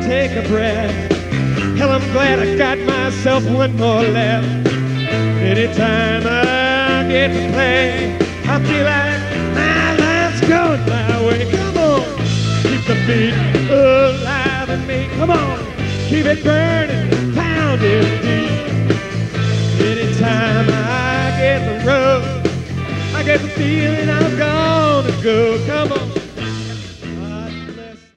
take a breath. Hell, I'm glad I got myself one more left. Anytime I get to play, I feel like my life's going my way. Come on, keep the beat alive in me. Come on, keep it burning, pound it deep. Anytime I get the road, I get the feeling I'm gonna go. Come on.